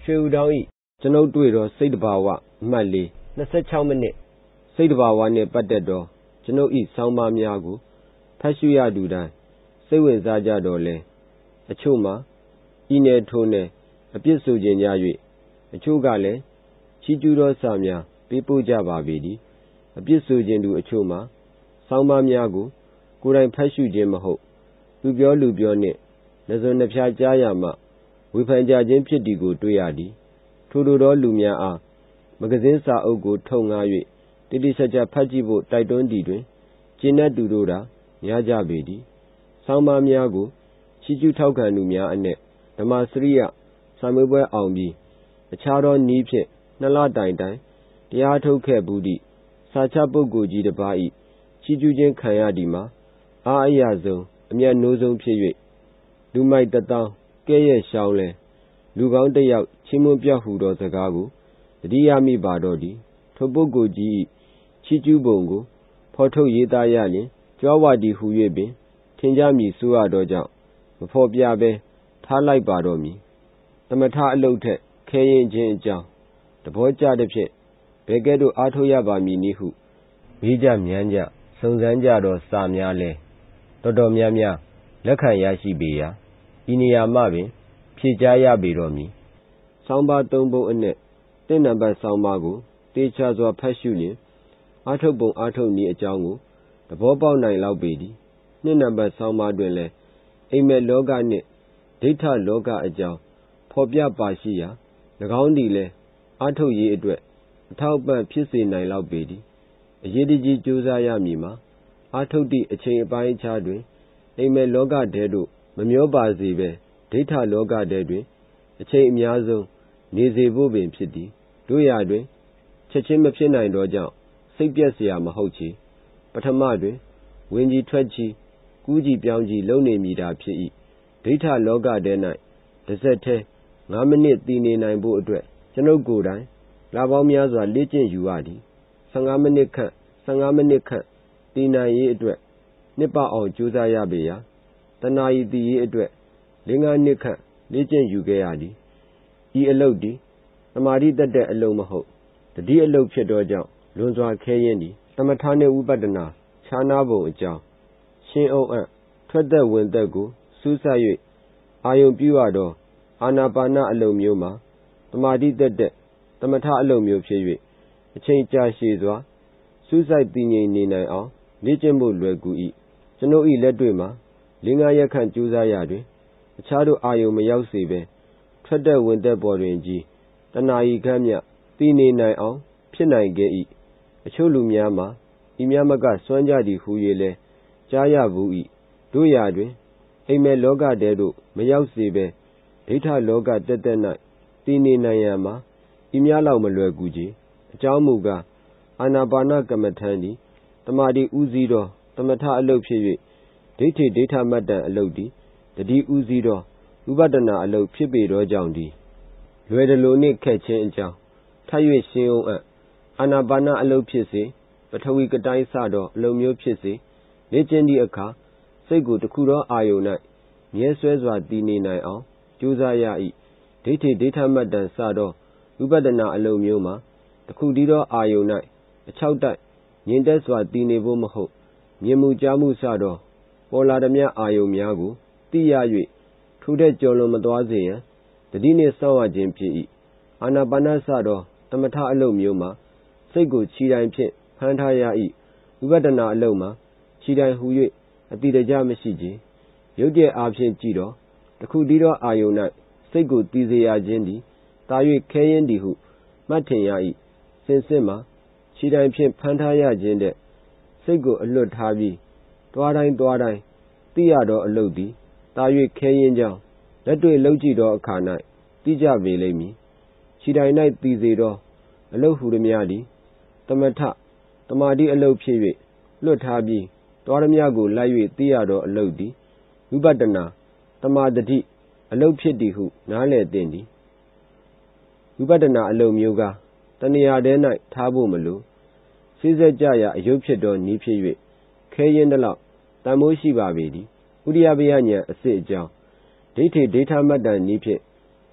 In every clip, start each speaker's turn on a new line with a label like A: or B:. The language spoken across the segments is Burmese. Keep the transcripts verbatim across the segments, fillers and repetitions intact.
A: ရွှေဦးတောင်းဤကျွန်ုပ်တွေ့သောစိတ်တဘာဝအမှတ်လေး၂၆မိနစ်စိတ်တဘာဝနှင့်ပတ်သက်သောကျွန်ုပ်ဤဆောင်းပါးများကိုဖတ်ရှုရသူတိုင်းစိတ်ဝင်စားကြတော်လဲအချို့မှာဤနယ်ထိုနယ်အပြစ်ဆိုခြင်းကြ၍အချို့ကလည်းချီးကျူးသောစာများပေးပို့ကြပါပေသည်အပြစ်ဆိုခြင်းသူအချို့မှာဆောင်းပါးများကိုကိုယ်တိုင်ဖတ်ရှုခြင်းမဟုတ်သူပြောလူပြောနှင့်နှစွန်နှဖျားကြားရမှဝေဖန်ကြခြင်းဖြစ်သည်ကိုတွေ့ရသည်ထိုလိုသောလူများအားမဂဇင်းစာအုပ်ကိုထုတ်ငှား၍တိတိကျကျဖတ်ကြည့်ဖို့တိုက်တွန်းသည်တွင်ကျင့်တတ်သူတို့သာများကြပေသည်ဆောင်းပါးများကိုချီးကျူးထောက်ခံသူများအနက်ဓမ္မစရိယစာမေးပွဲအောင်ပြီးအခြားသောနည်းဖြင့်နှစ်လတိုင်တိုင်တရားထုတ်ခဲ့ဘူးသည့်စာချပုဂ္ဂိုလ်ကြီးတစ်ပါး၏ချီးကျူးခြင်းခံရသည်မှာအားအရဆုံးအမျက်နှိုးဆုံးဖြစ်၍လူမိုက်တသောင်းကဲ့ရဲ့ရှောင်းလဲလူကောင်းတစ်ယောက်ချီးမွမ်းပြောက်ဟူသောစကားကိုသတိရမိပါတော့သည်ထိုပုဂ္ဂိုလ်ကြီး၏ချီးကျူးပုံကိုဖော်ထုတ်ရေးသားရလျင်ကြွားဝသည်ဟူ၍ပင်ထင်ကြမည်ဆိုရသောကြောင့်မဖော်ပြဘဲထားလိုက်ပါတော့မည်သမထအလုပ်ထက်ခဲရင်ခြင်းအကြောင်းသဘောကျသည်ဖြင့်ဘယ်ကဲ့သို့အားထုတ်ရပါမည်နည်းဟုမေးကြမြန်းကြစုံစမ်းကြသောစာများလဲတော်တော်များများလက်ခံရရှိပေရာဤနေရာမှပင်ဖြေကြားရပေတော့မည်ဆောင်းပါးသုံးပုဒ်အနက်တစ်နံပါတ်ဆောင်းပါးကိုတေချာစွာဖတ်ရှုလျင်အားထုတ်ပုံအားထုတ်နည်းအကြောင်းကိုသဘောပေါက်နိုင်လောက်ပေသည်နှစ်နံပါတ်ဆောင်းပါးတွင်လည်းအိမ်မက်လောကနှင့်ဒိဋ္ဌလောကအကြောင်းဖော်ပြပါရှိရာ၎င်းသည်လည်းအားထုတ်ရေးအတွက်အထောက်အပံ့ဖြစ်စေနိုင်လောက်ပေသည်အရေးတကြီးကြိုးစားရမည်မှာအားထုတ်သည့်အချိန်အပိုင်းအခြားတွင်အိမ်မက်လောကထဲသို့မမျောပါစေဘဲဒိဋ္ဌလောကထဲတွင်အချိန်အများဆုံးနေစေဖို့ပင်ဖြစ်သည်တို့ရာတွင်ချက်ချင်းမဖြစ်နိုင်သောကြောင့်စိတ်ပြက်เสียမဟုတ်ချေပထမတွင်ဝင်ကြီးထွက်ကြီးကူးကြီးပြောင်းကြီးလုံနေမိတာဖြစ်၏ဒိဋ္ဌလောကထဲ၌တစ်ဆက်တည်းငါးမိနစ်တည်နေနိုင်ဖို့အတွက်ကျွန်ုပ်ကိုယ်တိုင်လပေါင်းများစွာလေ့ကျင့်ယူရသည်ဆယ်ငါးမိနစ်ခန့်ဆယ်ငါးမိနစ်ခန့်တည်နိုင်ရေးအတွက်နှစ်ပတ်အောင်ကြိုးစားရပေရာတနာရီတည်ရေးအတွက်လေးငါးနှစ်ခန့်လေ့ကျင့်ယူခဲ့ရသည်ဤအလုပ်သည်သမာဓိတတ်တဲ့အလုပ်မဟုတ်တတိအလုပ်ဖြစ်သောကြောင့်လွန်စွာခဲယဉ်းသည်သမထနှင့်ဝိပဿနာခြားနားပုံအကြောင်းရှင်းအောင်အံ့ထွက်သက်ဝင်သက်ကိုစူးစိုက်၍အာယုံပြုရသောအာနာပါနအလုပ်မျိုးမှာသမာဓိတတ်တဲ့သမထအလုပ်မျိုးဖြစ်၍အချိန်ကြာရှည်စွာစူးစိုက်တည်ငြိမ်နေနိုင်အောင်လေ့ကျင့်ဖို့လွယ်ကူ၏ကျွန်ုပ်၏လက်တွေ့မှာလေးငါးရက်ခန့်ကြိုးစားရတွင်အခြားတို့အာယုံမရောက်စေဘဲထွက်သက်ဝင်သက်ပေါ်တွင်ကြီးတဏှာဤခန့်မြတည်နေနိုင်အောင်ဖြစ်နိုင်ခဲ့၏အချို့လူများမှာဤများမကစွမ်းကြသည်ဟူ၍လဲကြားရဘူး၏တို့ရာတွင်အိမ်မက်လောကထဲသို့မရောက်စေဘဲဒိဋ္ဌလောကတက်တက်၌တည်နေနိုင်ရန်မှာဤများလောက်မလွယ်ကူကြအကြောင်းမူကားအာနာပါနကမ္မထံသည်တမာတိဥစည်းသောသမထအလုပ်ဖြစ်၍ဒိဋ္ဌိဒိဋ္ဌမတ္တံအလုပ်သည်တတိဥစည်းသောဝိပဿနာအလုပ်ဖြစ်ပေသောကြောင့်သည်လွယ်တလိုနှင့်ခက်ခြင်းအကြောင်းထပ်၍ရှင်းအောင်အံ့အာနာပါနအလုပ်ဖြစ်စေပထဝီကတိုင်းစသောအလုပ်မျိုးဖြစ်စေလေ့ကျင့်သည့်အခါစိတ်ကိုတစ်ခုသောအာယုန်၌မြဲဆွဲစွာတည်နေနိုင်အောင်ကြိုးစားရ၏ဒိဋ္ဌိဒိဋ္ဌမတ္တံစသောဝိပဿနာအလုပ်မျိုးမှာတစ်ခုတည်းသောအာယုန်၌အချောက်တိုက်ငြိမ်သက်စွာတည်နေဖို့မဟုတ်မြင်မှုကြားမှုစသောပေါ်လာသည်များအာယုန်များကိုသိရ၍ထိုထက်ကျော်လွန်မသွားစေရန်တတိနှင့်စောင့်ရခြင်းဖြစ်၏အာနာပါနစသောသမထအလုပ်မျိုးမှာစိတ်ကိုခြေတိုင်ဖြင့်ဖမ်းထားရ၏ဝိပဿနာအလုပ်မှာခြေတိုင်ဟူ၍အတိတကျမရှိကြရုပ်တရက်အားဖြင့်ကြည့်တော့တစ်ခုတည်းသောအာယုန်၌စိတ်ကိုတည်စေရခြင်းသည်တာ၍ခဲယဉ်းသည်ဟုမှတ်ထင်ရ၏စင်စစ်မှာခြေတိုင်ဖြင့်ဖမ်းထားရခြင်းတဲ့စိတ်ကိုအလွတ်ထားပြီးတွားတိုင်းတွားတိုင်းသိရသောအလုပ်သည်တာ၍ခဲယဉ်းကြောင်းလက်တွေ့လုပ်ကြည့်သောအခါ၌သိကြပေလိမ့်မည်ခြေတိုင်၌တည်စေသောအလုပ်ဟူသည်များသည်သမထတမာတိအလုပ်ဖြစ်၍လွတ်ထားပြီးတွားသည်များကိုလိုက်၍သိရသောအလုပ်သည်ဝိပဿနာတမာတတိအလုပ်ဖြစ်သည်ဟုနားလည်သင့်သည်ဝိပဿနာအလုပ်မျိုးကတဏှာထဲ၌ထားဖို့မလိုစိစက်ကြရာအယုတ်ဖြစ်သောနည်းဖြစ်၍ခဲယဉ်းသလောက်တန်မိုးရှိပါပေသည်ဥရိယပယဉာဏ်အစစ်အကြောင်းဒိဋ္ဌိဒိဋ္ဌမတ္တနည်းဖြင့်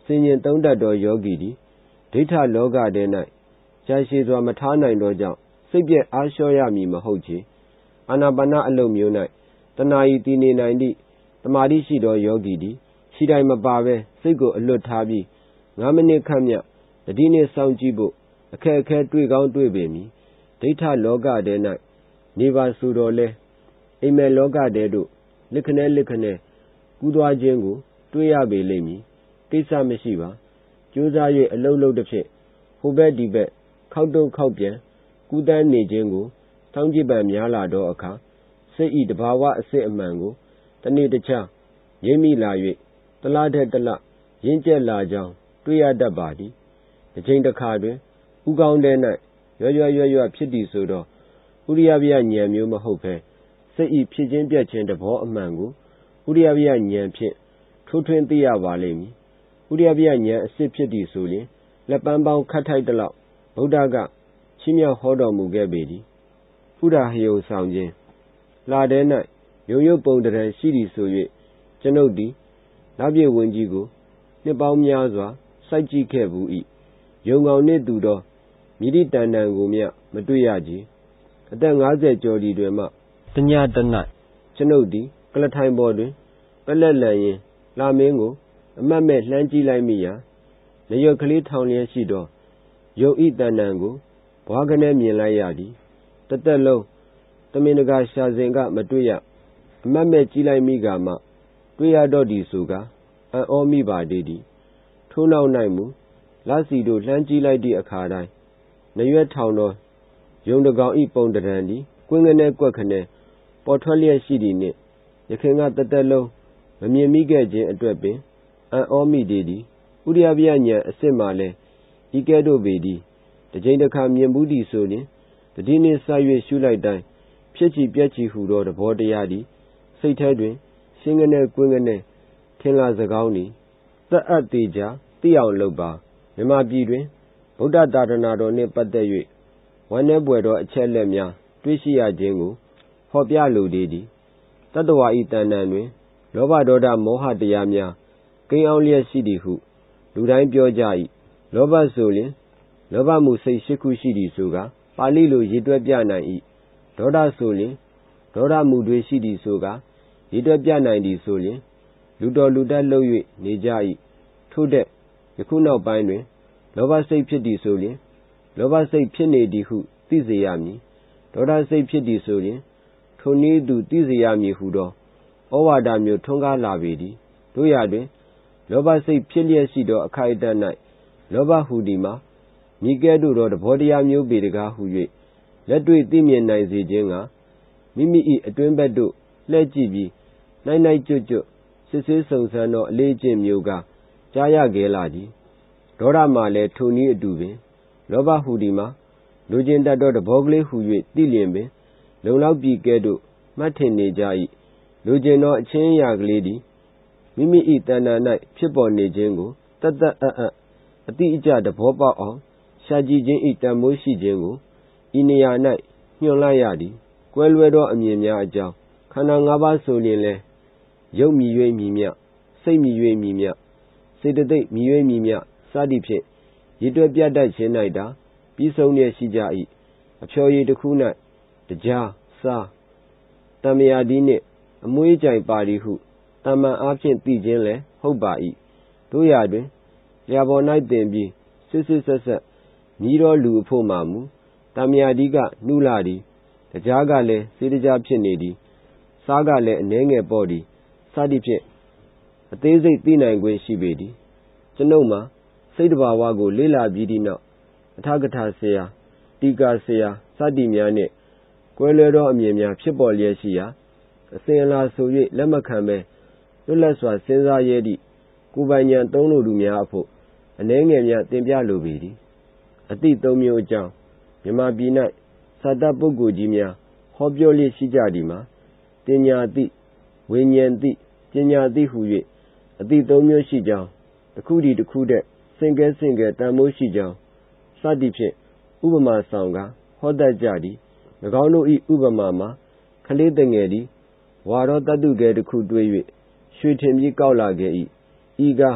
A: ဆင်ញင်သုံးတတ်သောယောဂီသည်ဒိဋ္ဌလောကထဲ၌ကြာရှည်စွာမထားနိုင်သောကြောင့်စိတ်ပြည့်အားလျှော့ရမည်မဟုတ်ချေအာနာပါနအလုပ်မျိုး၌တဏှာဤတည်နေနိုင်သည့်တမာတိရှိသောယောဂီသည်ခြေတိုင်မပါဘဲစိတ်ကိုအလွတ်ထားပြီးငါးမိနစ်ခန့်မြတတိနှင့်စောင့်ကြည့်ဖို့အခက်အခဲတွေ့ကောင်းတွေ့ပေမည်ဒိဋ္ဌလောကထဲ၌နေပါဆိုတော်လဲအိမ်မက်လောကထဲသို့လစ်ခနဲလစ်ခနဲကူးသွားခြင်းကိုတွေ့ရပေလိမ့်မည်ကိစ္စမရှိပါကြိုးစား၍အလုပ်လုပ်သည်ဖြင့်ဟိုဘက်ဒီဘက်ခောက်တုတ်ခောက်ပြန်ကူးတန်းနေခြင်းကိုစောင့်ကြည့်ပံများလာသောအခါစိတ်ဤတဘာဝအစစ်အမှန်ကိုတနေ့တခြားရိပ်မိလာ၍တလားထက်တလားရင့်ကျက်လာကြောင်းတွေ့ရတတ်ပါသည်တစ်ချိန်တစ်ခါတွင်ဥကောင်းထဲ၌ရွရွရွရွဖြစ်သည်ဆိုတော့ဥရိယပြဉာဏ်မျိုးမဟုတ်ဘဲစိတ်ဤဖြစ်ခြင်းပြက်ခြင်းတဘောအမှန်ကိုဥရိယပြဉာဏ်ဖြင့်ထိုးထွင်းသိရပါလိမ့်မည်ဥရိယပြဉာဏ်အစစ်ဖြစ်သည်ဆိုရင်လက်ပန်းပေါင်းခတ်ထိုက်တလောက်ဗုဒ္ဓကချီးမြှောက်ဟောတော်မူခဲ့ပေသည်ဖုဒ္ဓဟယုံဆောင်ခြင်းလာထဲ၌ရုံရုပ်ပုံတရံရှိသည်ဆို၍ကျွန်ုပ်သည်နတ်ပြည်ဝင်ကြီးကိုနှစ်ပေါင်းများစွာစိုက်ကြည့်ခဲ့ဘူး၏ယုံကောင်နှင့်တူသောမိတိတန်တန်ကိုမျှမတွေ့ရကြအသက်ငါးဆယ်ကျော်ဒီတွင်မှတညတ၌ကျွန်ုပ်သည်ကလထိုင်ပေါ်တွင်ပက်လက်လန်ရင်လာမင်းကိုအမတ်မဲ့လှမ်းကြည့်လိုက်မိရာနရွက်ကလေးထောင်လျက်ရှိသောယုံဤတန်တန်ကိုဘွားကနေမြင်လိုက်ရသည်တသက်လုံးတမင်တကာရှာစဉ်ကမတွေ့ရအမတ်မဲ့ကြည့်လိုက်မိကမှတွေ့ရတော့သည်ဆိုကအံ့ဩမိပါသေးသည်ထို့နောက်၌မူလက်စီတို့လှမ်းကြည့်လိုက်သည့်အခါတိုင်းနရွက်ထောင်သောယုံတကောင်ဤပုံတရံသည်ကွင်းကနေကွက်ခနဲပေါ်ထွက်လျက်ရှိသည်နှင့်ယခင်ကတသက်လုံးမမြင်မိခဲ့ခြင်းအတွက်ပင်အံ့ဩမိသေးသည်ဥရိယပြဉာဏ်အစစ်မှလည်းဤကဲ့သို့ပေသည်တစ်ချိန်တစ်ခါမြင်ဘူးသည်ဆိုရင်တတိနှင့်စ၍ရှုလိုက်တိုင်းဖြစ်ချီပြက်ချီဟူသောသဘောတရားသည်စိတ်ထဲတွင်ရှင်းကနေကွင်းကနေထင်လာစကောင်းသည်သက်အပ်သေးကြသိအောင်လုပ်ပါမြန်မာပြည်တွင်ဗုဒ္ဓသာသနာတော်နှင့်ပတ်သက်၍ဝမ်းနည်းပွေသောအချက်လက်များတွေ့ရှိရခြင်းကိုဟောပြလိုသေးသည်တတ္တဝါဤတဏ္ဍာတွင်လောဘဒေါသမောဟတရားများကိန်းအောင်လျက်ရှိသည်ဟုလူတိုင်းပြောကြ၏လောဘဆိုရင်လောဘမှုစိတ်ရှိခုရှိသည်ဆိုကပါဠိလိုရေတွက်ပြနိုင်၏ဒေါသဆိုရင်ဒေါသမှုတွေရှိသည်ဆိုကရေတွက်ပြနိုင်သည်ဆိုရင်လူတော်လူတတ်လှုပ်၍နေကြ၏ထို့တဲ့ယခုနောက်ပိုင်းတွင်လောဘစိတ်ဖြစ်သည်ဆိုရင်လောဘစိတ်ဖြစ်နေသည်ဟုသိစေရမည်ဒေါသစိတ်ဖြစ်သည်ဆိုရင်ထိုနည်းသူသိစေရမည်ဟုသောဩဝါဒမျိုးထွန်းကားလာပေသည်တို့ရာတွင်လောဘစိတ်ဖြစ်လျက်ရှိသောအခိုက်အတန့်၌လောဘဟူသည်မှာမိကဲ့သို့သောသဘောတရားမျိုးပေတကားဟု၍လက်တွေ့သိမြင်နိုင်စေခြင်းကမိမိ၏အတွင်းဘက်သို့လှည့်ကြည့်ပြီးနိုင်နိုင်ကျွတ်ကျွတ်စစ်ဆေးစုံစမ်းသောအလေးအကျင့်မျိုးကကြားရခဲလာသည်ဒေါသမှာလည်းထိုနည်းအတူပင်လောဘဟူသည်မှာလူကျင်တတ်သောသဘောကလေးဟူ၍သိလျင်ပင်လုံလောက်ပြီးကဲ့သို့မှတ်ထင်နေကြ၏လူကျင်သောအချင်းအရာကလေးသည်မိမိ၏တဏ္ဍာ၌ဖြစ်ပေါ်နေခြင်းကိုတတ်တတ်အပ်အပ်အတိအကျသဘောပေါက်အောင်ရှာကြည့်ခြင်း၏တန်မိုးရှိခြင်းကိုဤနေရာ၌ညွှန်လိုက်ရသည်ကွဲလွဲသောအမြင်များအကြောင်းခန္ဓာငါးပါးဆိုရင်လည်းရုပ်မြည်၍မြည်မြစိတ်မြည်၍မြည်မြစေတသိက်မြည်၍မြည်မြစသည်ဖြင့်ရည်တွက်ပြတတ်ခြင်း၌သာပြီးဆုံးလျက်ရှိကြ၏အဖျော်ရည်တစ်ခု၌တရားစားတမယာဒီနှင့်အမွှေးကြိုင်ပါသည်ဟုတမန်အားဖြင့်သိခြင်းလည်းဟုတ်ပါ၏တို့ရာတွင်လျာပေါ်၌တင်ပြီးစစ်စစ်ဆက်ဆက်မြည်သောလူအဖို့မှမူတမယာဒီကနှုလာသည်တရားကလည်းစေတကြားဖြစ်နေသည်စားကလည်းအနှဲငယ်ပေါ့သည်စသည်ဖြင့်အသေးစိတ်သိနိုင်ခွင့်ရှိပေသည်ကျွန်ုပ်မှာစိတ်တဘာဝကိုလေ့လာပြီးသည့်နောက်အထကထာဆရာတီကာဆရာစသည်များနှင့်ကွဲလွဲသောအမြင်များဖြစ်ပေါ်လျက်ရှိရာအစဉ်အလာဆို၍လက်မခံဘဲလွတ်လပ်စွာစဉ်းစားရသည့်ကိုယ်ပိုင်ဉာဏ်သုံးလိုသူများအဖို့အနည်းငယ်များတင်ပြလိုပေသည်အသည့်သုံးမျိုးအကြောင်းမြန်မာပြည်၌စာတတ်ပုဂ္ဂိုလ်ကြီးများဟောပြောလျက်ရှိကြသည်မှာတင်ညာတိဝိညာဉ်တိပညာတိဟု၍အသည့်သုံးမျိုးရှိကြောင်းတစ်ခုတည်းတစ်ခုတည်းစင်ကဲစင်ကဲတန်မိုးရှိကြောင်းစသည်ဖြင့်ဥပမာဆောင်ကဟောတတ်ကြသည်၎င်းတို့၏ဥပမာမှာခလေးတငယ်သည်ဝါရောတတုကဲတစ်ခုတွေ့၍ရွှေထင်ပြီးကောက်လာခဲ့၏ဤကား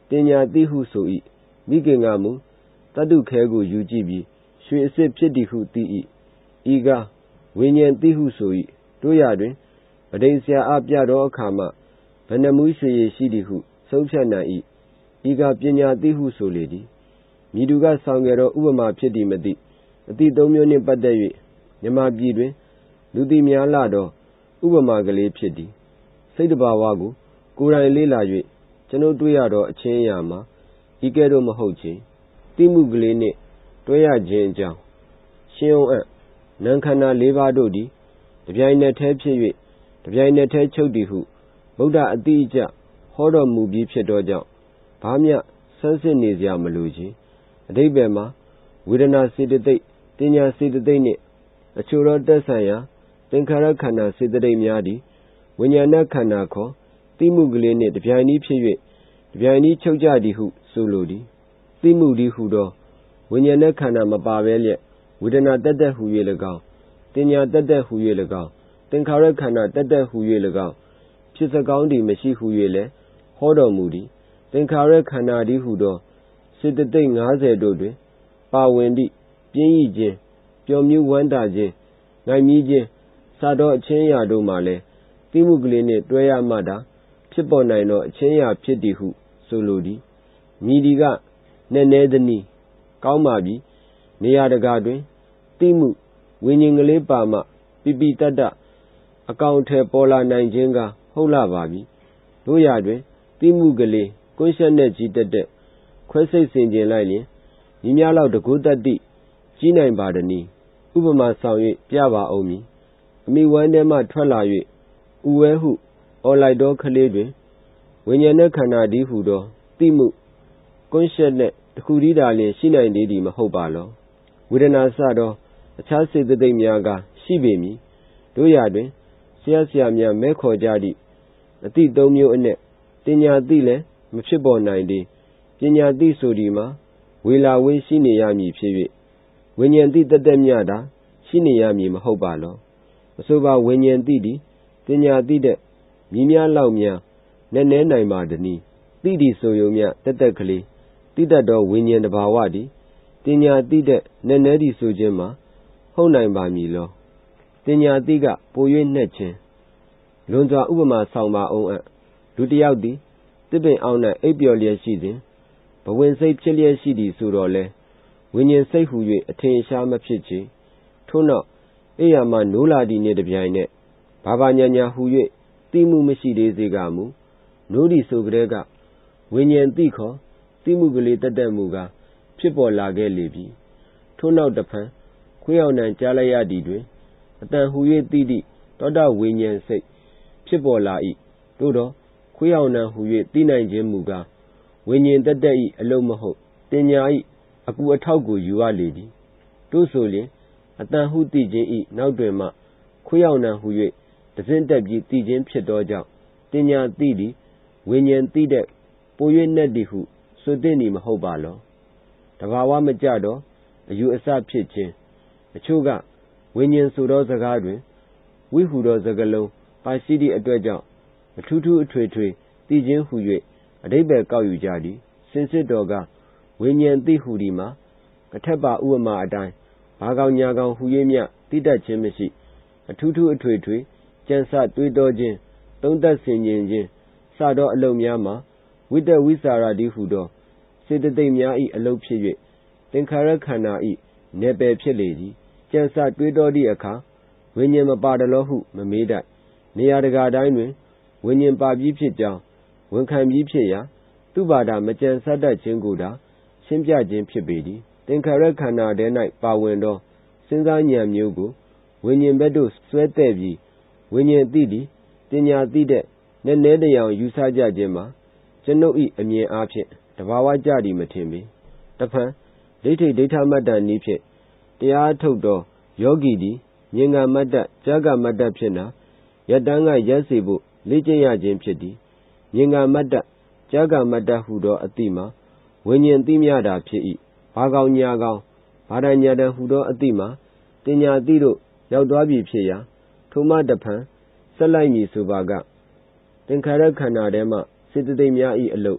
A: တင်ညာတိဟုဆို၏မိခင်ကမူတတုခဲကိုယူကြည့်ပြီးရွှေအစစ်ဖြစ်သည်ဟုသိ၏ဤကားဝိညာဉ်တိဟုဆို၏တို့ရတွင်ပဒိန်ဆရာအားပြသောအခါမှဘဏ္ဍမူရွှေရည်ရှိသည်ဟုဆုံးဖြတ်နိုင်၏ဤကားပညာတိဟုဆိုလေသည်မိသူကဆောင်ခဲ့သောဥပမာဖြစ်သည်မသိအတိသုံးမျိုးနှင့်ပတ်သက်၍မြမပြည်တွင်လူသိများလာသောဥပမာကလေးဖြစ်သည်စိတ်တဘာဝကိုကိုယ်တိုင်လေ့လာ၍ကျွန်ုပ်တွေ့ရသောအချင်းအရာမှာဤကဲ့သို့မဟုတ်ချေတိမှုကလေးနှင့်တွဲရခြင်းအကြောင်းရှင်အောင်အံ့နံခန္ဓာလေးပါးတို့သည်တပြိုင်နက်တည်းဖြစ်၍တပြိုင်နက်တည်းချုပ်သည်ဟုဗုဒ္ဓအတိအကျဟောတော်မူပြီးဖြစ်သောကြောင့်ဘာမျှဆန်းစစ်နေစရာမလိုချေအဓိပ္ပာယ်မှာဝေဒနာစေတသိက်တင်ညာစေတသိက်နှင့်အချို့သောတက်ဆိုင်ရာသင်္ခါရခန္ဓာစေတသိက်များသည်ဝိညာဏခန္ဓာခေါ်သိမှုကလေးနှင့်တပြိုင်တည်းဖြစ်၍တပြိုင်တည်းချုပ်ကြသည်ဟုဆိုလိုသည်သိမှုသည်ဟုသောဝိညာဏခန္ဓာမပါဘဲလျက်ဝေဒနာတတ်တတ်ဟူ၍၎င်းတင်ညာတတ်တတ်ဟူ၍၎င်းသင်္ခါရခန္ဓာတတ်တတ်ဟူ၍၎င်းဖြစ်စကောင်းသည်မရှိဟူ၍လည်းဟောတော်မူသည်သင်္ခါရခန္ဓာသည်ဟုသောစေတသိက်၅၀တို့တွင်ပါဝင်သည့်ပြင်းရည်ခြင်းပျော်မြူးဝမ်းသာခြင်းနိုင်မြည်ခြင်းစသောအချင်းအရာတို့မှလည်းသိမှုကလေးနှင့်တွဲရမှသာဖြစ်ပေါ်နိုင်သောအချင်းအရာဖြစ်သည်ဟုဆိုလိုသည်မြည်ဒီကနည်းနည်းသည်ကောင်းပါပြီနေရာတကာတွင်သိမှုဝိညာဉ်ကလေးပါမှပိပိတတ္တအကောင်အထည်ပေါ်လာနိုင်ခြင်းကဟုတ်လာပါပြီတို့ရတွင်သိမှုကလေးကွန်းရှက်နဲ့ကြီးတက်တဲ့ခွဲစိတ်ဆင်ခြင်လိုက်လျင်ညီများလောက်တကူတတ်သည့်ကြီးနိုင်ပါတနည်းဥပမာဆောင်၍ပြပါအောင်မည်အမိဝမ်းထဲမှထွက်လာ၍ဥဝဲဟုအော်လိုက်သောကလေးတွင်ဝိညာဉ်နဲ့ခန္ဓာသည်ဟုသောသိမှုကွန်းရှက်နဲ့တခုတည်းသာလျှင်ရှိနိုင်သေးသည်မဟုတ်ပါလောဝေဒနာစသောအခြားစေတသိက်များကရှိပေမည်တို့ရတွင်ဆရာဆရာများမဲခေါ်ကြသည့်အတိသုံးမျိုးအနက်တင်ညာတိလည်းမဖြစ်ပေါ်နိုင်သေးပညာတိဆိုဒီမှာဝေလာဝင်းရှိနေရမည်ဖြစ်၍ဝိညာဉ်တိတသက်မြတာရှိနေရမည်မဟုတ်ပါလောအဆိုပါဝိညာဉ်တိသည်ပညာတိတဲ့မြည်များလောက်များနည်းနည်းနိုင်ပါတနည်းတိသည်ဆိုယုံမြတသက်ကလေးတိတတ်သောဝိညာဉ်တဘာဝသည်ပညာတိတဲ့နည်းနည်းသည်ဆိုခြင်းမှာဟုတ်နိုင်ပါမည်လောပညာတိကပို၍နှက်ခြင်းလွန်စွာဥပမာဆောင်ပါအောင်အံ့လူတစ်ယောက်သည်တစ်ပင်အောင်၌အိပ်ပျော်လျက်ရှိစဉ်ဘဝင်စိတ်ဖြစ်လျက်ရှိသည်ဆိုတော့လဲဝိညာဉ်စိတ်ဟူ၍အထင်ရှားမဖြစ်ချေထို့နောက်အိယာမှနိုးလာသည်နှင့်တပြိုင်နက်ဘာဘာညာညာဟူ၍သိမှုမရှိသေးစေကမူနိုးသည်ဆိုကြတဲ့ကဝိညာဉ်သိခေါ်သိမှုကလေးတတ်တတ်မူကားဖြစ်ပေါ်လာခဲ့လေပြီထို့နောက်တဖန်ခွေးအောင်နှံကြားလိုက်ရသည်တွင်အတန်ဟူ၍သိသည့်သောတာဝိညာဉ်စိတ်ဖြစ်ပေါ်လာ၏သို့သောခွေးအောင်နှံဟူ၍သိနိုင်ခြင်းမူကားဝိညာဉ်တတ်တတ်၏အလုံးမဟုတ်တင်ညာ၏အကူအထောက်ကိုယူရလေသည်တို့ဆိုလျင်အတန်ဟုသိခြင်း၏နောက်တွင်မှခွေးအောင်နှံဟူ၍တစင်းတက်ပြီးသိခြင်းဖြစ်သောကြောင့်တင်ညာသိသည်ဝိညာဉ်သိတဲ့ပို၍နှက်သည်ဟုဆိုသင့်သည်မဟုတ်ပါလောတဘာဝမကြတော့အယူအဆဖြစ်ခြင်းအချို့ကဝိညာဉ်ဆိုသောစကားတွင်ဝိဟုသောစကားလုံးပါရှိသည့်အတွက်ကြောင့်အထူးထူးအထွေထွေသိခြင်းဟူ၍အဓိပ္ပာယ်ကောက်ယူကြသည်စင်စစ်တော်ကဝိညာဉ်သိဟူသည်မှာကထက်ပါဥပမာအတိုင်းဘာကောင်ညာကောင်ဟူ၍မျှသိတတ်ခြင်းမရှိအထူးထူးအထွေထွေကြံစတွေးတောခြင်းသုံးသပ်ဆင်ခြင်ခြင်းစသောအလုပ်များမှာဝိတ္တဝိစာရသည်ဟူသောစေတသိက်များ၏အလုပ်ဖြစ်၍သင်္ခါရခန္ဓာ၏နယ်ပယ်ဖြစ်လေသည်ကြံစတွေးတောသည့်အခါဝိညာဉ်မပါတလောဟုမမေးတတ်နေရာတကာတိုင်းတွင်ဝိညာဉ်ပါပြီးဖြစ်ကြောင်းဝန်ခံပြီးဖြစ်ရာသူ့ဘာသာမကြံစတတ်ခြင်းကိုသာရှင်းပြခြင်းဖြစ်ပေသည်သင်္ခါရခန္ဓာထဲ၌ပါဝင်သောစဉ်းစားဉာဏ်မျိုးကိုဝိညာဉ်ဘက်သို့ဆွဲတဲ့ပြီးဝိညာဉ်အသိသည်ပညာသိတဲ့နည်းနည်းတရောင်ယူဆကြခြင်းမှာကျွန်ုပ်၏အမြင်အားဖြင့်တဘာဝကြသည်မထင်ပေတဖန်ဒိဋ္ဌိဒိဋ္ဌမတ္တနည်းဖြင့်တရားထုတ်သောယောဂီသည်ဉာဏ်ကမတ္တကြာကမတ္တဖြစ်နာယတန်းကရက်စေဖို့လေ့ကျင့်ရခြင်းဖြစ်သည်ဉာဏ်ကမတ္တကြာကမတ္တဟုသောအတိမှာဝိညာဉ်သိမြတာဖြစ်၏ဘာကောင်ညာကောင်ဘာဒညာတဟူသောအတိမှာတင်ညာတိတို့ရောက်သွားပြီဖြစ်ရာထိုမှတဖန်ဆက်လိုက်မည်ဆိုပါကသင်္ခါရခန္ဓာထဲမှစေတသိက်များ၏အလုပ်ပ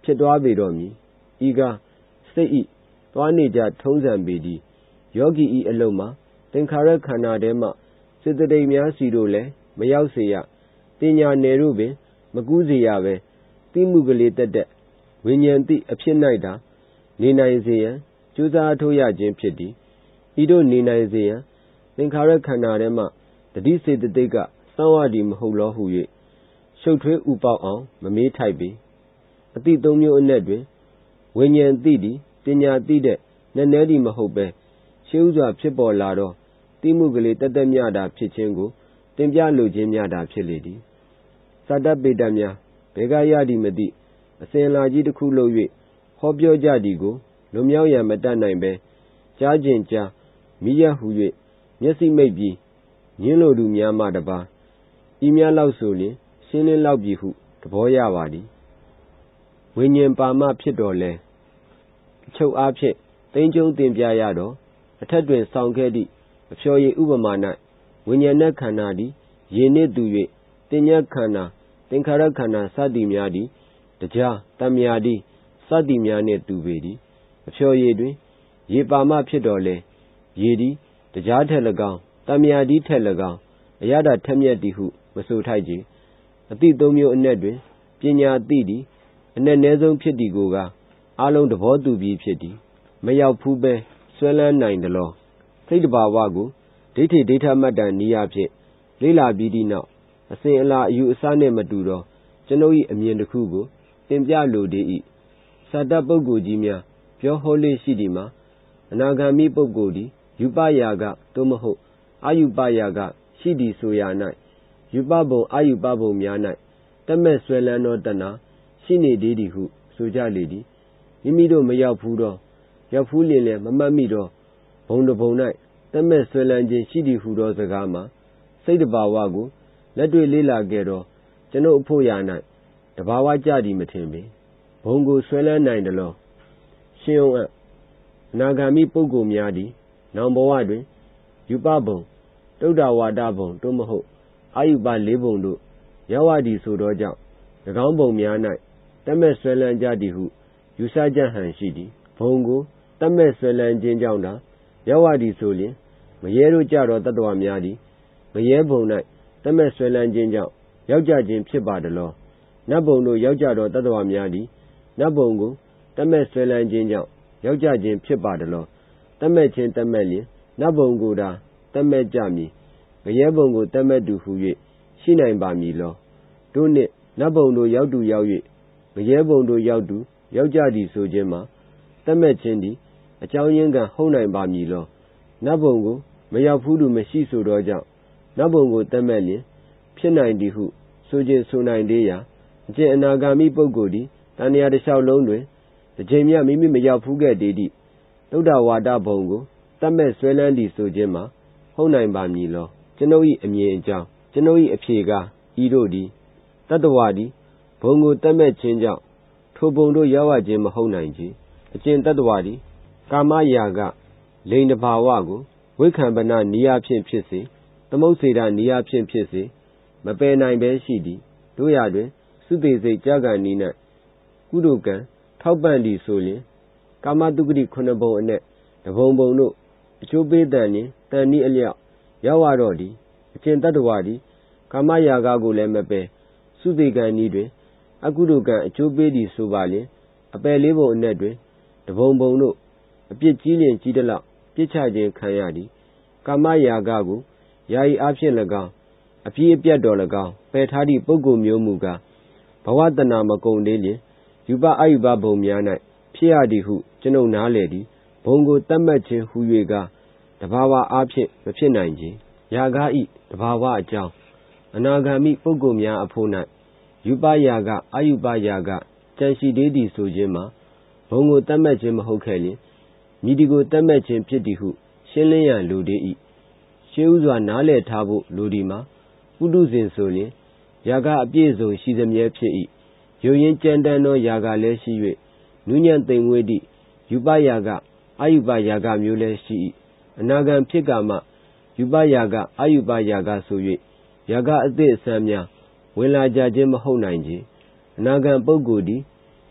A: ဖြစ်သွားပေတော့မည်ဤကားစိတ်ဤသွားနေကြထုံးစံပေသည်ယောဂီဤအလုံးမှာသင်္ခါရခန္ဓာထဲမှစေတသိက်များစီတို့လည်းမရောက်စေရပညာနယ်တို့ပင်မကူးစေရပဲသိမှုကလေးတက်တက်ဝိညာဉ်တိအဖြစ်၌သာနေနိုင်စေရန်ကြိုးစားထုတ်ရခြင်းဖြစ်သည်ဤတို့နေနိုင်စေရန်သင်္ခါရခန္ဓာထဲမှတတိစေတသိက်ကစောင့်ရသည်မဟုတ်လောဟု၍ရှုပ်ထွေးဥပေါက်အောင်မမေးထိုက်ပေအတိသုံးမျိုးအနက်တွင်ဝိညာဉ်တိသည်ပညာတိတဲ့နည်းနည်းသည်မဟုတ်ပဲရှေးဥစွာဖြစ်ပေါ်လာသောသိမှုကလေးတက်တက်မြတာဖြစ်ခြင်းကိုတင်ပြလိုခြင်းမြတာဖြစ်လေသည်စာတပေတများဘယ်ကရသည်မသိအစဉ်လာကြီးတစ်ခုလုပ်၍ဟောပြောကြသည်ကိုလွန်မြောက်ရန်မတတ်နိုင်ပဲကြားကျင်ကြားမိရဟု၍မျက်စိမိတ်ပြီးညင်းလိုသူများမှတပါဤများလောက်ဆိုလျင်ရှင်းလင်းလောက်ပြီဟုသဘောရပါသည်ဝိညာဉ်ပါမဖြစ်တော်လဲအချုပ်အားဖြင့်သိမ့်ကျုံတင်ပြရတော့အထက်တွင်ဆောင်ခဲ့သည့်အဖျော်ရည်ဥပမာ၌ဝိညာဉ်နဲ့ခန္ဓာသည်ရေနှင့်တူ၍တင်ညက်ခန္ဓာသင်္ခါရခန္ဓာစသည်များသည်တရားတမယာသည်စသည်များနှင့်တူပေသည်အဖျော်ရည်တွင်ရေပါမဖြစ်တော်လဲရေသည်တရားထက်၎င်းတမယာသည်ထက်၎င်းအရသာထက်မြက်သည်ဟုမဆိုထိုက်ကြအတိသုံးမျိုးအနက်တွင်ပညာတိသည်အနက်နည်းဆုံးဖြစ်သည်ကိုကအလုံးသဘောတူပြီးဖြစ်သည်မရောက်ဖူးပဲဆွဲလန်းနိုင်သလောစိတ်တဘာဝကိုဒိဋ္ဌိဒိဋ္ဌမတ္တနိယဖြင့်လေ့လာပြီးသည့်နောက်အစဉ်အလာအယူအဆနှင့်မတူသောကျွန်ုပ်၏အမြင်တစ်ခုကိုသင်ပြလိုသေး၏စာတတ်ပုဂ္ဂိုလ်ကြီးများပြောဟောလေးရှိသည်မှာအနာဂါမိပုဂ္ဂိုလ်သည်ယူပယာကသို့မဟုတ်အာယူပယာကရှိသည်ဆိုရာ၌ယူပဘုံအာယူပဘုံများ၌တမက်ဆွဲလန်းသောတဏှာရှိနေသေးသည်ဟုဆိုကြလေသည်မိမိတို့မရောက်ဘူးသောရောက်ဖူးလျင်လည်းမမှတ်မိသောဘုံတစ်ဘုံ၌တမက်ဆွဲလန်းခြင်းရှိသည်ဟုသောစကားမှာစိတ်တဘာဝကိုလက်တွေ့လေ့လာခဲ့သောကျွန်ုပ်အဖို့ရာ၌တဘာဝကြသည်မထင်ပေဘုံကိုဆွဲလန်းနိုင်တယ်လို့ရှင်းအောင်အနာဂါမိပုဂ္ဂိုလ်များသည်နောင်ဘဝတွင်ယူပဘုံတုဒ္ဒဝါဒဘုံတို့မဟုတ်အာယူပလေးဘုံတို့ရောက်ရသည်ဆိုသောကြောင့်၎င်းဘုံများ၌တမက်ဆွဲလန်းကြသည်ဟုယူဆကြဟန်ရှိသည်ဘုံကိုတမက်ဆွဲလန်းခြင်းကြောင့်သာရောက်ရသည်ဆိုလျင်မရဲတို့ကြသောတတ္တဝါများသည်မရဲဘုံ၌တမက်ဆွဲလန်းခြင်းကြောင့်ရောက်ကြခြင်းဖြစ်ပါတလောနတ်ဘုံတို့ရောက်ကြသောတတ္တဝါများသည်နတ်ဘုံကိုတမက်ဆွဲလန်းခြင်းကြောင့်ရောက်ကြခြင်းဖြစ်ပါတလောတမက်ခြင်းတမက်လျင်နတ်ဘုံကိုသာတမက်ကြမည်မရဲဘုံကိုတမက်တူဟု၍ရှိနိုင်ပါမည်လောတို့နှင့်နတ်ဘုံတို့ရောက်တူရောက်၍မရဲဘုံတို့ရောက်တူရောက်ကြသည်ဆိုခြင်းမှာတမက်ခြင်းသည်အကြောင်းရင်းကဟုတ်နိုင်ပါမည်လောနတ်ဘုံကိုမရောက်ဘူးသူမရှိဆိုသောကြောင့်နတ်ဘုံကိုတမက်လျင်ဖြစ်နိုင်သည်ဟုဆိုခြင်းဆိုနိုင်သေးရာအကျင့်အနာဂါမိပုဂ္ဂိုလ်သည်တဏှာတစ်လျှောက်လုံးတွင်တစ်ချိန်မြမိမိမရောက်ဘူးခဲ့သေးသည့်သုဒ္ဓဝါဒဘုံကိုတမက်ဆွဲလန်းသည်ဆိုခြင်းမှာဟုတ်နိုင်ပါမည်လောကျွန်ုပ်၏အမြင်အကြောင်းကျွန်ုပ်၏အဖြေကဤတို့သည်တတ္တဝါသည်ဘုံကိုတမက်ခြင်းကြောင့်ထိုဘုံတို့ရောက်ရခြင်းမဟုတ်နိုင်ကြအကျင့်တတ္တဝါသည်ကာမရာဂလိင်တဘာဝကိုဝိခံပနနိယဖြင့်ဖြစ်စေသမုတ်စေတာနိယဖြင့်ဖြစ်စေမပယ်နိုင်ပဲရှိသည်တို့ရတွင်စုသေးစိတ်ကြာကံဤ၌ကုသိုလ်ကံထောက်ပံ့သည်ဆိုလျင်ကာမတုဂတိခုနှစ်ဘုံအနက်တဘုံဘုံတို့အကျိုးပေးတန်နှင့်တန်ဤအလျောက်ရောက်ရတော့သည်အကျင့်တတ္တဝါသည်ကာမရာဂကိုလည်းမပယ်စုသေးကံဤတွင်အကုသိုလ်ကံအကျိုးပေးသည်ဆိုပါလျင်အပယ်လေးဘုံအနက်တွင်တဘုံဘုံတို့အပြစ်ကြီးလျင်ကြီးသလောက်ပြစ်ချခြင်းခံရသည်ကာမရာဂကိုယာယီအားဖြင့်၎င်းအပြည့်အပြတ်တော်၎င်းပယ်ထားသည့်ပုဂ္ဂိုလ်မျိုးမူကားဘဝတဏမကုန်သေးလျင်ယူပအယူပဘုံများ၌ဖြစ်ရသည်ဟုကျွန်ုပ်နားလေသည်ဘုံကိုတတ်မှတ်ခြင်းဟူ၍ကတဘာဝအားဖြင့်မဖြစ်နိုင်ကြရာဂဤတဘာဝအကြောင်းအနာဂါမိပုဂ္ဂိုလ်များအဖို့၌ယူပယာကအယူပယာကကြံရှိသေးသည်ဆိုခြင်းမှာဘုံကိုတတ်မှတ်ခြင်းမဟုတ်ခဲ့လျင်မိဒီကိုတတ်မှတ်ခြင်းဖြစ်သည်ဟုရှင်းလင်းရန်လိုသေး၏ရှင်းဥစွာနားလည်ထားဖို့လိုဒီမှာပုထုဇဉ်ဆိုလျင်ယာကအပြည့်စုံရှိသမျှဖြစ်၏ယုံရင်ကြမ်းတမ်းသောယာကလည်းရှိ၍နုညံ့သိမ်မွေ့သည့်ယူပယာကအယူပယာကမျိုးလည်းရှိ၏အနာဂံဖြစ်ကာမှယူပယာကအယူပယာကဆို၍ယာကအသည့်အစမ်းများဝင်လာကြခြင်းမဟုတ်နိုင်ကြအနာဂံပုဂ္ဂိုလ်သည်ယ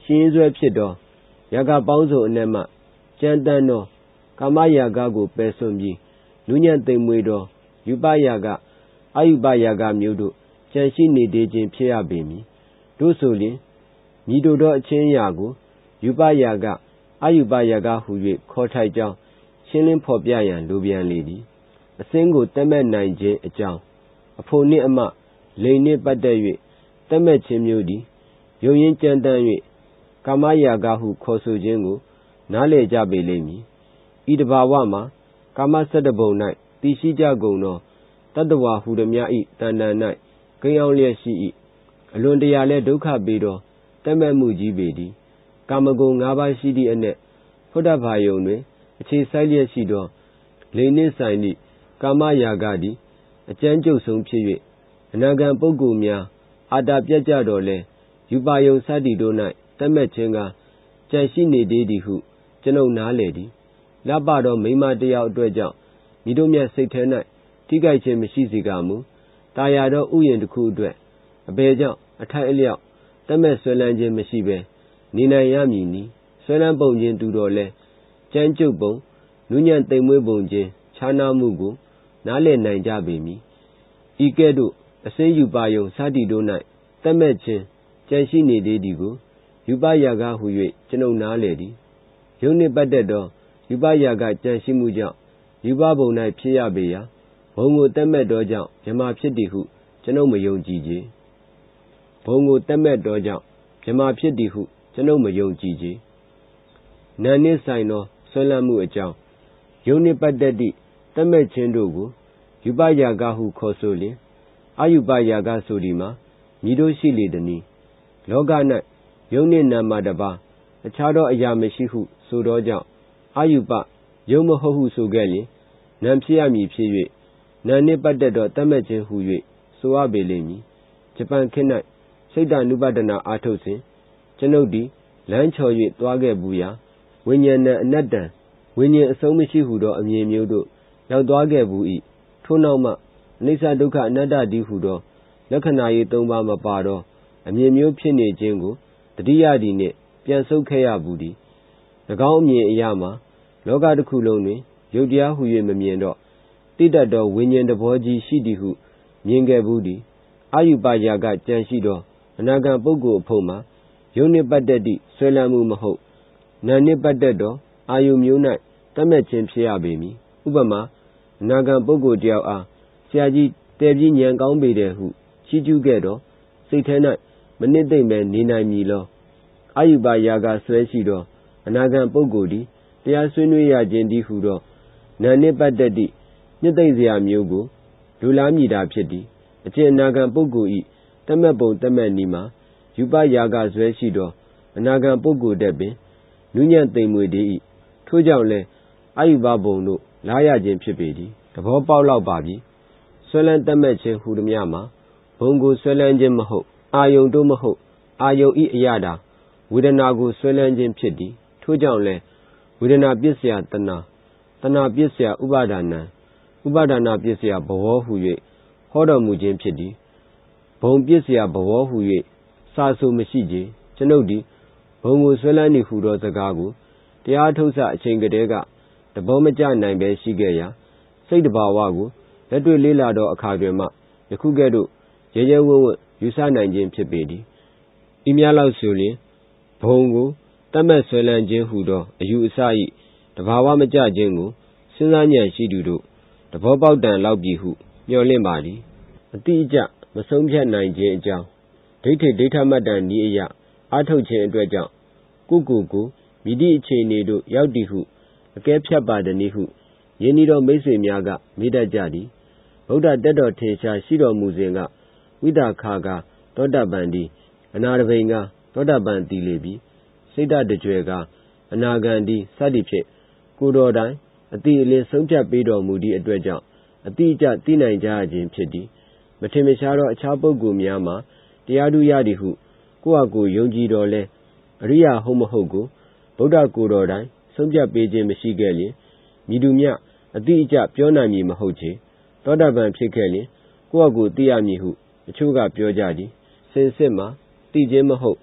A: ရှင်ရွယ်ဖြစ်သောယာကပေါင်းစုံအနက်မှကြမ်းတမ်းသောကာမယာကကိုပယ်စွန့်ပြီးနူးညံ့သိမ်မွေ့သောယူပယာကအယူပယာကမျိုးတို့ကြံရှိနေသေးခြင်းဖြစ်ရပေမည်တို့ဆိုလျှင်ညီတို့သောအချင်းအရာကိုယူပယာကအယူပယာကဟု၍ခေါ်ထိုက်ကြောင်းရှင်းလင်းဖော်ပြရန်လိုပြန်လေသည်အစင်းကိုတက်မဲ့နိုင်ခြင်းအကြောင်းအဖို့နှင့်အမလိန်နှင့်ပတ်သက်၍တက်မဲ့ခြင်းမျိုးသည်ယုံရင်ကြမ်းတမ်း၍ကာမယာကဟုခေါ်ဆိုခြင်းကိုနားလည်ကြပေလိမ့်မည်ဤတဘာဝမှာကာမ၁၁ပုံ၌တည်ရှိကြကုန်သောတတ္တဝါဟူသည်များ၏တဏ္ဍာ၌ကိန်းအောင်လျက်ရှိ၏အလွန်တရာလဲဒုက္ခပေးသောတက်မဲ့မှုကြီးပေသည်ကာမဂုဏ်၅ပါးရှိသည့်အနက်ဖုဒ္ဓဘာယုံတွင်အခြေဆိုင်လျက်ရှိသောလိန်နှင့်ဆိုင်သည့်ကာမယာကသည်အကျဉ်းချုပ်ဆုံးဖြစ်၍အနာဂံပုဂ္ဂိုလ်များအာတာပြတ်ကြတော်လဲယူပါယုံစသည်တို့၌တက်မဲ့ခြင်းကကြံရှိနေသေးသည်ဟုကျွန်ုပ်နားလေသည်လပသောမိန်းမတစ်ယောက်အတွက်ကြောင့်မိတို့မြတ်စိတ်ထဲ၌ထိခိုက်ခြင်းမရှိစေကမူတာယာသောဥယျာဉ်တစ်ခုအတွက်အဘယ်ကြောင့်အထိုက်အလျောက်တက်မဲ့ဆွဲလန်းခြင်းမရှိဘဲနေနိုင်ရမည်နီဆွဲလန်းပုံခြင်းတူတော်လဲကြမ်းကြုတ်ပုံနူးညံ့သိမ်မွေ့ပုံခြင်းခြားနားမှုကိုနားလည်နိုင်ကြပေမည်ဤကဲ့သို့အစင်းယူပါယုံစသည်တို့၌တက်မဲ့ခြင်းကြံရှိနေသေးသည်ကိုယူပယာကဟု၍ကျွန်ုပ်နားလေသည်ယုံနှင့်ပတ်သက်သောယူပယာကကြံရှိမှုကြောင့်ယူပဘုံ၌ဖြစ်ရပေရာဘုံကိုတက်မဲ့သောကြောင့်မြမဖြစ်သည်ဟုကျွန်ုပ်မယုံကြည်ကြဘုံကိုတက်မဲ့သောကြောင့်မြမဖြစ်သည်ဟုကျွန်ုပ်မယုံကြည်ကြနာနှင့်ဆိုင်သောဆွဲလန်းမှုအကြောင်းယုံနှင့်ပတ်သက်သည့်တက်မဲ့ခြင်းတို့ကိုယူပယာကဟုခေါ်ဆိုလျင်အယူပယာကဆိုသည်မှာမည်တို့ရှိလေသည်။လောက၌ယုံနှင့်နာမတပါအခြားသောအရာမရှိဟုဆိုသောကြောင့်အယူပယုံမဟုတ်ဟုဆိုခဲ့လျင်နာဖြစ်ရမည်ဖြစ်၍နာနှင့်ပတ်သက်သောတက်မဲ့ခြင်းဟု၍ဆိုရပေလိမ့်မည်။ဂျပန်ခေတ်၌စိတ်တ ानु ပဒနာအားထုတ်စဉ်ကျွန်ုပ်သည်လမ်းချော်၍သွားခဲ့ဘူးရာဝိညာဏအနတ္တံဝိညာဉ်အဆုံးမရှိဟုသောအမြင်မျိုးတို့ရောက်သွားခဲ့ဘူး၏ထို့နောက်မှအနိစ္စဒုက္ခအနတ္တတည်းဟုသောလက္ခဏာရေးသုံးပါးမပါတော့အမြင်မျိုးဖြစ်နေခြင်းကိုတတိယသည်နှင့်ပြန်ဆုတ်ခဲ့ရဘူးသည်၎င်းအမြင်အရာမှာလောကတစ်ခုလုံးတွင်ယုတ်တရားဟု၍မမြင်တော့တိတတ်သောဝိညာဉ်တဘောကြီးရှိသည်ဟုမြင်ခဲ့ဘူးသည်အယူပယာကကြံရှိသောအနာဂံပုဂ္ဂိုလ်အဖို့မှာယုံနှင့်ပတ်သက်သည့်ဆွဲလန်းမှုမဟုတ်နာနှင့်ပတ်သက်သောအာယုမျိုး၌တက်မဲ့ခြင်းဖြစ်ရပေမည်ဥပမာအနာဂံပုဂ္ဂိုလ်တယောက်အားဆရာကြီးတဲပြီးဉာဏ်ကောင်းပေတယ်ဟုချီးကျူးခဲ့တော့စိတ်ထဲ၌မနစ်သိမ့်ပဲနေနိုင်မည်လောအယူပယာကဆွဲရှိသောအနာဂံပုဂ္ဂိုလ်သည်တရားဆွေးနွေးရခြင်းတည်းဟုသောနာနှင့်ပတ်သက်သည့်နှစ်သိမ့်စရာမျိုးကိုလူလားမည်တာဖြစ်သည်အကျင့်အနာဂံပုဂ္ဂိုလ်၏တက်မဲ့ပုံတက်မဲ့နည်းမှာယူပယာကဆွဲရှိသောအနာဂံပုဂ္ဂိုလ်တက်ပင်နူးညံ့သိမ်မွေ့သည်ထို့ကြောင့်လည်းအယူပဘုံတို့လားရခြင်းဖြစ်ပေသည်သဘောပေါက်လောက်ပါပြီဆွဲလန်းတက်မဲ့ခြင်းဟူသည်များမှာဘုံကိုဆွဲလန်းခြင်းမဟုတ်အာယုံတို့မဟုတ်အာယုံဤအရာတာဝေဒနာကိုဆွဲလန်းခြင်းဖြစ်သည်ထို့ကြောင့်လည်းဝေဒနာပစ္စယတဏတဏပစ္စယဥပါဒနာဥပါဒနာပစ္စယဘဝဟု၍ဟောတော်မူခြင်းဖြစ်သည်ဘုံပစ္စယဘဝဟု၍စာဆိုမရှိကြကျွန်ုပ်သည်ဘုံကိုဆွဲလန်းနေဟုသောစကားကိုတရားထုတ်စအချိန်ကတည်းကတဘောမကျနိုင်ပဲရှိခဲ့ရာစိတ်တဘာဝကိုလက်တွေ့လေးလာသောအခါတွင်မှယခုကဲ့သို့ရဲရဲဝံ့ဝံ့ယူဆနိုင်ခြင်းဖြစ်ပေသည်ဤများလောက်ဆိုလျင်ဘုံကိုတတ်မဲ့ဆွဲလန်းခြင်းဟူသောအယူအဆ၏တဘာဝမကျခြင်းကိုစဉ်းစားဉာဏ်ရှိသူတို့တဘောပေါက်တန်လောက်ပြီဟုမျှော်လင့်ပါသည်အတိအကျမဆုံးဖြတ်နိုင်ခြင်းအကြောင်းဒိဋ္ဌိဒိဋ္ဌမတ္တန်ဤအရာအားထုတ်ခြင်းအတွက်ကြောင့်ကိုကိုကိုမိသည့်အခြေအနေတို့ရောက်သည်ဟုအကဲဖြတ်ပါသည်နည်းဟုယင်းဤသောမိတ်ဆွေများကမေတ္တာကြသည်ဗုဒ္ဓတက်တော်ထင်ရှားရှိတော်မူစဉ်ကဝိသခာကသောတပန်သည်အနာတပိန်ကသောတပန်တည်လေပြီစိတ်တကြွယ်ကအနာဂံသည်စသည်ဖြင့်ကိုတော်တိုင်အတိအလင်းဆုံးဖြတ်ပေးတော်မူသည့်အတွက်ကြောင့်အတိအကျသိနိုင်ကြခြင်းဖြစ်သည်မထင်မရှားသောအခြားပုဂ္ဂိုလ်များမှာတရားဓုရသည်ဟုကိုယ့်အကိုယုံကြည်တော်လဲအရိယာဟုတ်မဟုတ်ကိုဗုဒ္ဓကိုယ်တော်တိုင်ဆုံးဖြတ်ပေးခြင်းမရှိခဲ့လျင်မိသူမြအတိအကျပြောနိုင်မည်မဟုတ်ချေသောတာပန်ဖြစ်ခဲ့လျင်ကိုယ့်အကိုသိရမည်ဟုအချို့ကပြောကြသည်စင်စစ်မှာသိခြင်းမဟုတ်ထ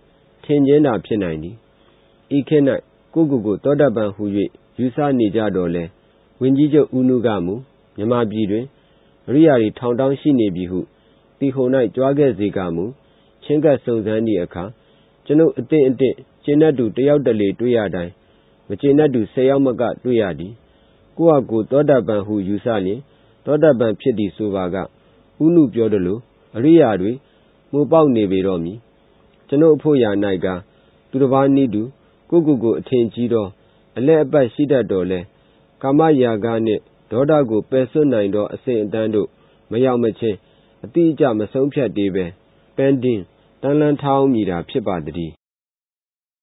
A: င်ခြင်းသာဖြစ်နိုင်သည်ဤခေတ်၌ကိုကိုကိုသောတပန်ဟူ၍ယူဆနေကြတော့လဲဝန်ကြီးချုပ်ဦးနုကမူမြန်မာပြည်တွင်အရိယာတွေထောင်တောင်းရှိနေပြီဟုတီဟို၌ကြွားခဲ့စေကမူချင်းကပ်စုံစမ်းသည့်အခါကျွန်ုပ်အသင့်အတင့်ကျင့်တတ်သူတယောက်တလေတွေ့ရတိုင်းမကျင့်တတ်သူဆယ်ယောက်မကတွေ့ရသည်ကိုယ့်ဟာကိုယ်သောတပန်ဟုယူဆလျင်သောတပန်ဖြစ်သည်ဆိုပါကဦးနုပြောသလိုအရိယာတွေမှုပေါက်နေပေတော့မည်ကျွန်ုပ်အဖို့ရာ၌ကသူတစ်ပါးနည်းတူကိုကိုကိုအထင်ကြီးသောအလဲအပတ်ရှိတတ်တော်လဲကာမရာဂနှင့်ဒေါသကိုပယ်စွတ်နိုင်သောအစဉ်အတန်းတို့မရောက်မချင်းအတိအကျမဆုံးဖြတ်သေးပဲပန်းတင်းတန်းလန်းထားအောင်မည်တာဖြစ်ပါသည်